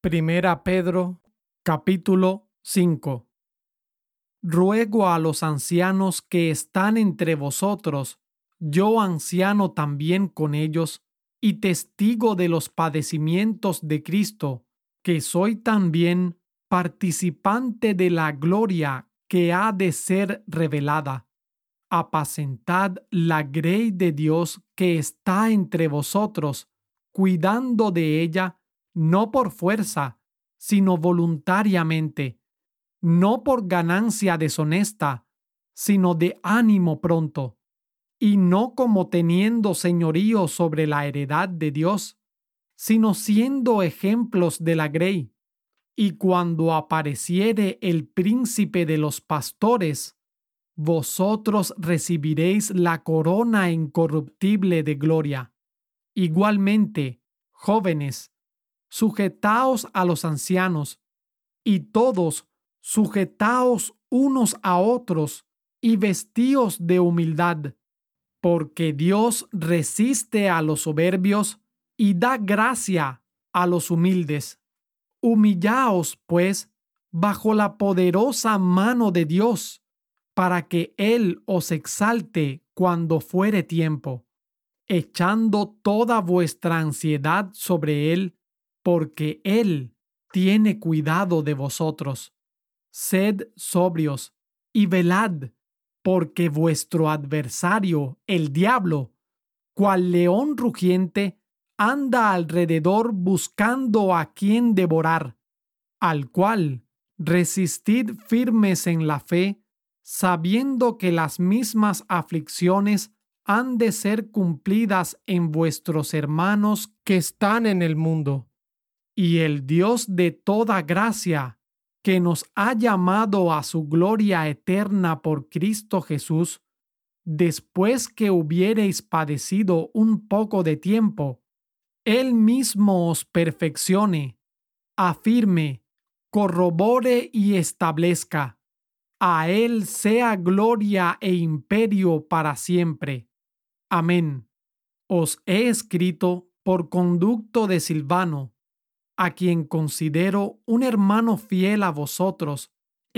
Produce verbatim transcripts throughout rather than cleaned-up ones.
Primera Pedro, capítulo cinco. Ruego a los ancianos que están entre vosotros, yo anciano también con ellos, y testigo de los padecimientos de Cristo, que soy también participante de la gloria que ha de ser revelada. Apacentad la grey de Dios que está entre vosotros, cuidando de ella, no por fuerza, sino voluntariamente, no por ganancia deshonesta, sino de ánimo pronto, y no como teniendo señorío sobre la heredad de Dios, sino siendo ejemplos de la grey. Y cuando apareciere el príncipe de los pastores, vosotros recibiréis la corona incorruptible de gloria. Igualmente, jóvenes, sujetaos a los ancianos, y todos sujetaos unos a otros, y vestíos de humildad, porque Dios resiste a los soberbios y da gracia a los humildes. Humillaos, pues, bajo la poderosa mano de Dios, para que Él os exalte cuando fuere tiempo, echando toda vuestra ansiedad sobre Él, porque Él tiene cuidado de vosotros. Sed sobrios y velad, porque vuestro adversario, el diablo, cual león rugiente, anda alrededor buscando a quien devorar, al cual resistid firmes en la fe, sabiendo que las mismas aflicciones han de ser cumplidas en vuestros hermanos que están en el mundo. Y el Dios de toda gracia, que nos ha llamado a su gloria eterna por Cristo Jesús, después que hubiereis padecido un poco de tiempo, Él mismo os perfeccione, afirme, corrobore y establezca. A Él sea gloria e imperio para siempre. Amén. Os he escrito por conducto de Silvano, a quien considero un hermano fiel a vosotros,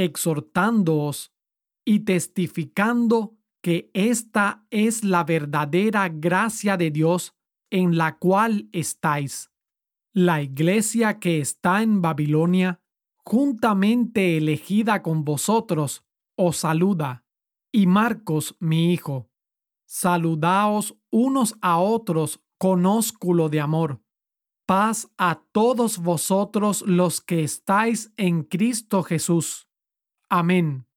exhortándoos y testificando que esta es la verdadera gracia de Dios en la cual estáis. La iglesia que está en Babilonia, juntamente elegida con vosotros, os saluda, y Marcos, mi hijo. Saludaos unos a otros con ósculo de amor. Paz a todos vosotros los que estáis en Cristo Jesús. Amén.